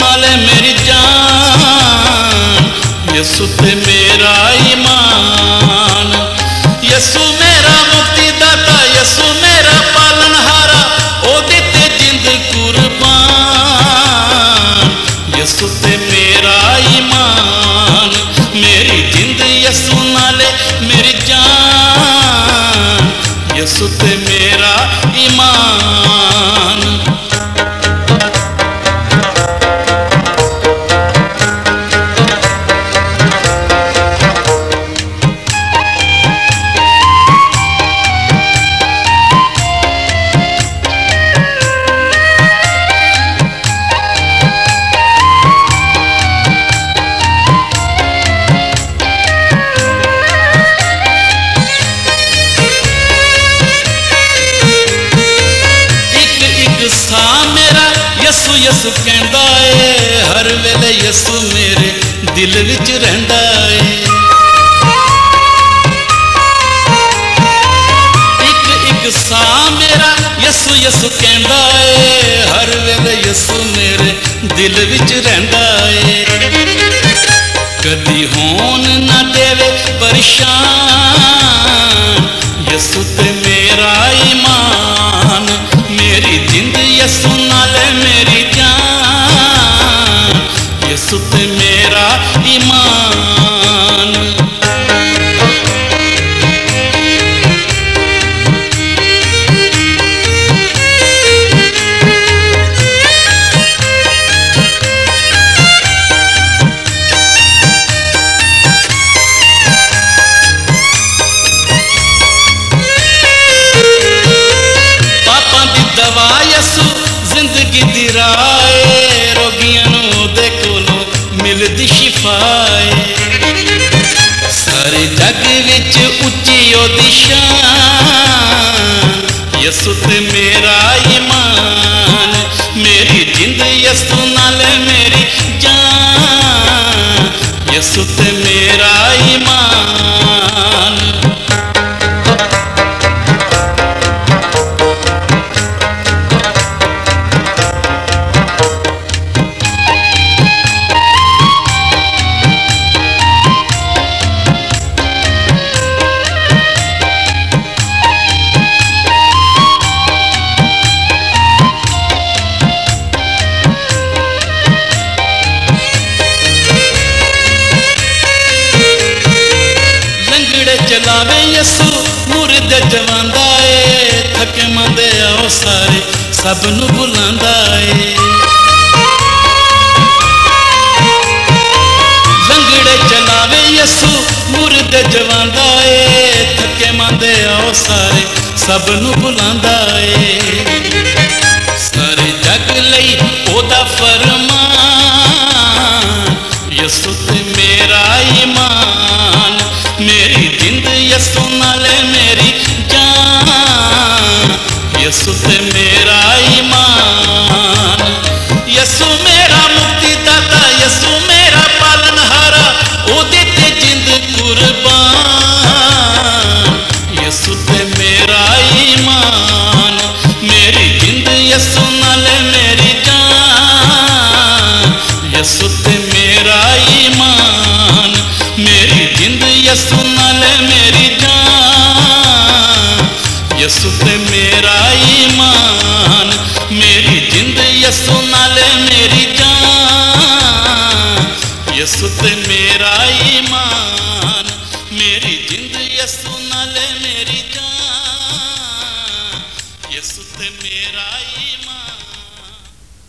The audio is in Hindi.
नाले मेरी जान, यसु ते मेरा ईमान। यसु मेरा मुक्तिदाता, यसु मेरा पालनहारा, ओ दिते जिंद कुर्बान। यसु ते मेरा ईमान, मेरी जिंद यसु नाले मेरी जान, यसु ते मेरा ईमान। यसु कहंदा है, हर वेले यसु मेरे दिल विच रहिंदा है। एक एक सा मेरा यसु यसु कहंदा है, हर वेले यसु मेरे दिल विच रहिंदा है। कदी होन ना देवे परेशान, यसु ते मेरा ईमान। मेरी जिंद यसु नाले मेरी जान, यसु ते मेरा ईमान। पापा दी दवा यसु, जिंदगी दी राह, रोगियां नूं ओहदे कोलों मिलदी शिफाए। सारे जग विच उच्ची ओहदी शान, यसु ते मेरा ईमान। मेरी जिंद यसु नाले मेरी जान, यसु ते मेरा ईमान। चलावे यसु मुर्दे जवांदा है, थके मंदे आओ सारे सब नू बुलांदा है। लंगड़े चलावे यसु मुर्दे जवांदा है, थके मंदे आओ सारे सब नू बुलांदा है। सारे जग लई ओदा फरमान, यसु ते मेरा ईमान। मेरी जिंद यसु नाले मेरी जान, यसु ते मेरा ईमान। यसु मेरा मुक्तिदाता, यसु मेरा पालनहारा, ओ दिते जिंद कुर्बान। यसु ते मेरा ईमान, मेरी जिंद यसु नाले मेरी जान, यसु ते मेरा ईमान। मेरी जिंद यसु नाले मेरी जान, यसु ते मेरा ईमान। मेरी जिंद यसु नाले मेरी जान, यसु ते मेरा ईमान। मेरी जिंद